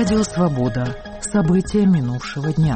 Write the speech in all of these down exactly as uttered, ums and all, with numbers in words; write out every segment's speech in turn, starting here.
Радио «Свобода». События минувшего дня.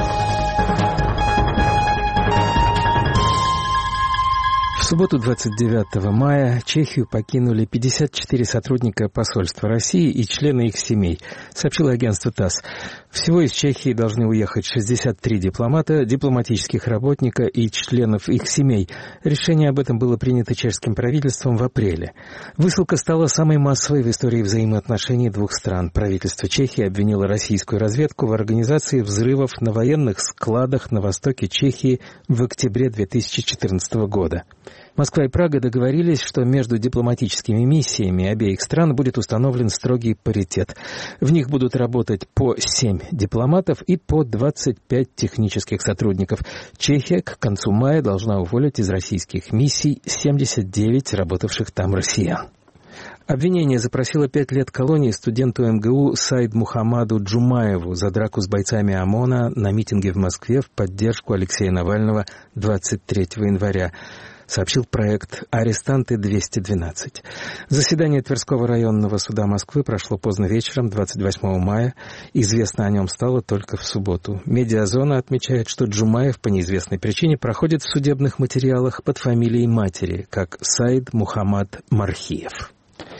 В субботу, двадцать девятого мая, Чехию покинули пятьдесят четыре сотрудника посольства России и члены их семей, сообщило агентство ТАСС. Всего из Чехии должны уехать шестьдесят три дипломата, дипломатических работника и членов их семей. Решение об этом было принято чешским правительством в апреле. Высылка стала самой массовой в истории взаимоотношений двух стран. Правительство Чехии обвинило российскую разведку в организации взрывов на военных складах на востоке Чехии в октябре две тысячи четырнадцатого года. Москва и Прага договорились, что между дипломатическими миссиями обеих стран будет установлен строгий паритет. В них будут работать по семь дипломатов и по двадцать пять технических сотрудников. Чехия к концу мая должна уволить из российских миссий семьдесят девять работавших там россиян. Обвинение запросило пять лет колонии студенту эм гэ у Саид Мухаммаду Джумаеву за драку с бойцами ОМОНа на митинге в Москве в поддержку Алексея Навального двадцать третьего января. Сообщил проект «Арестанты двести двенадцать». Заседание Тверского районного суда Москвы прошло поздно вечером, двадцать восьмого мая. Известно о нем стало только в субботу. Медиазона отмечает, что Джумаев по неизвестной причине проходит в судебных материалах под фамилией матери, как Саид Мухаммад Мархиев.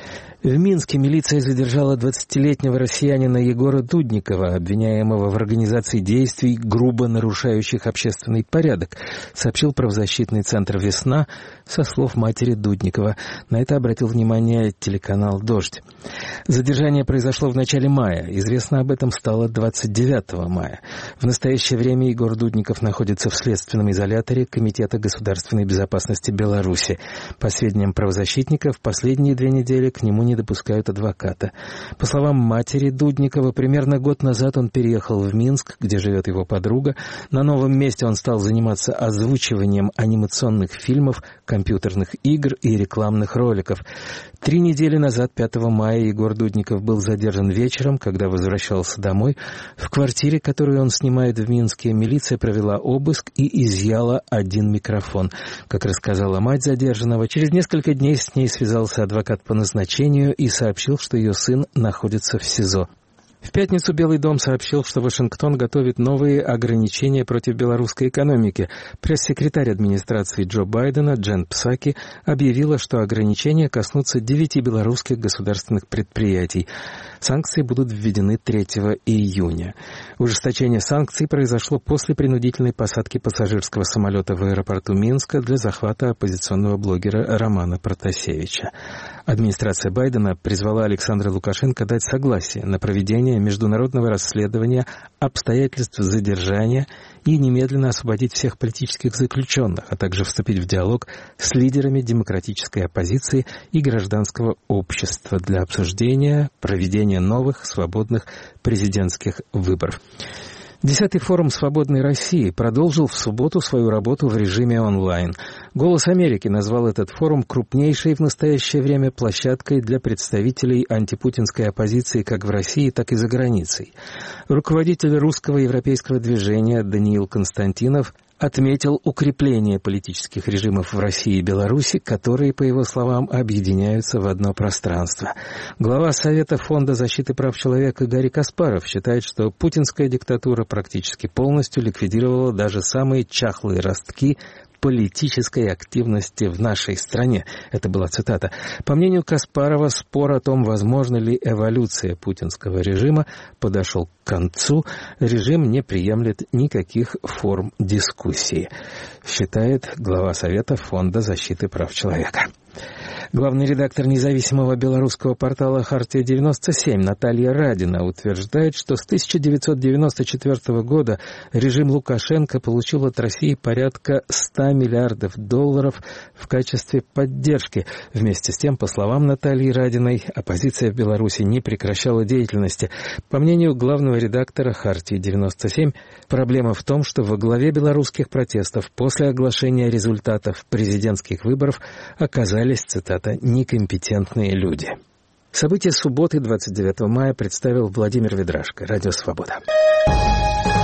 В Минске милиция задержала двадцатилетнего россиянина Егора Дудникова, обвиняемого в организации действий, грубо нарушающих общественный порядок, сообщил правозащитный центр «Весна» со слов матери Дудникова. На это обратил внимание телеканал «Дождь». Задержание произошло в начале мая. Известно об этом стало двадцать девятого мая. В настоящее время Егор Дудников находится в следственном изоляторе Комитета государственной безопасности Беларуси. По сведениям правозащитников, в последние две недели к нему не допускают адвоката. По словам матери Дудникова, примерно год назад он переехал в Минск, где живет его подруга. На новом месте он стал заниматься озвучиванием анимационных фильмов, компьютерных игр и рекламных роликов. Три недели назад, пятого мая, Егор Дудников был задержан вечером, когда возвращался домой. В квартире, которую он снимает в Минске, милиция провела обыск и изъяла один микрофон. Как рассказала мать задержанного, через несколько дней с ней связался адвокат по назначению и сообщил, что ее сын находится в СИЗО. В пятницу Белый дом сообщил, что Вашингтон готовит новые ограничения против белорусской экономики. Пресс-секретарь администрации Джо Байдена Джен Псаки объявила, что ограничения коснутся девяти белорусских государственных предприятий. Санкции будут введены третьего июня. Ужесточение санкций произошло после принудительной посадки пассажирского самолета в аэропорту Минска для захвата оппозиционного блогера Романа Протасевича. Администрация Байдена призвала Александра Лукашенко дать согласие на проведение международного расследования обстоятельств задержания и немедленно освободить всех политических заключенных, а также вступить в диалог с лидерами демократической оппозиции и гражданского общества для обсуждения проведения новых свободных президентских выборов. Десятый форум «Свободной России» продолжил в субботу свою работу в режиме онлайн. «Голос Америки» назвал этот форум крупнейшей в настоящее время площадкой для представителей антипутинской оппозиции как в России, так и за границей. Руководитель русского европейского движения Даниил Константинов отметил укрепление политических режимов в России и Беларуси, которые, по его словам, объединяются в одно пространство. Глава Совета Фонда защиты прав человека Гарри Каспаров считает, что путинская диктатура практически полностью ликвидировала даже самые чахлые ростки политической активности в нашей стране. Это была цитата. По мнению Каспарова, спор о том, возможна ли эволюция путинского режима, подошел к концу. Режим не приемлет никаких форм дискуссии, считает глава Совета Фонда защиты прав человека. Главный редактор независимого белорусского портала «Хартия девяносто семь» Наталья Радина утверждает, что с тысяча девятьсот девяносто четвёртого года режим Лукашенко получил от России порядка ста миллиардов долларов в качестве поддержки. Вместе с тем, по словам Натальи Радиной, оппозиция в Беларуси не прекращала деятельности. По мнению главного редактора «Хартии девяносто семь», проблема в том, что во главе белорусских протестов после оглашения результатов президентских выборов оказались, цитата, «некомпетентные люди». События субботы, двадцать девятого мая, представил Владимир Ведрашко. Радио «Свобода».